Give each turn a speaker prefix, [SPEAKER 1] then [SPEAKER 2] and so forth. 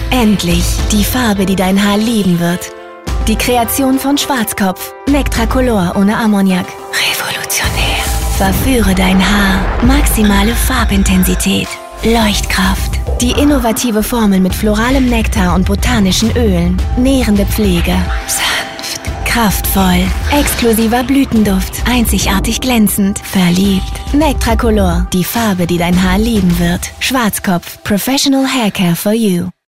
[SPEAKER 1] Endlich die Farbe, die dein Haar lieben wird. Die Kreation von Schwarzkopf. Nectracolor ohne Ammoniak. Revolutionär. Verführe dein Haar. Maximale Farbintensität. Leuchtkraft. Die innovative Formel mit floralem Nektar und botanischen Ölen. Nährende Pflege. Sanft. Kraftvoll. Exklusiver Blütenduft. Einzigartig glänzend. Verliebt. Nectracolor. Die Farbe, die dein Haar lieben wird. Schwarzkopf. Professional Haircare for you.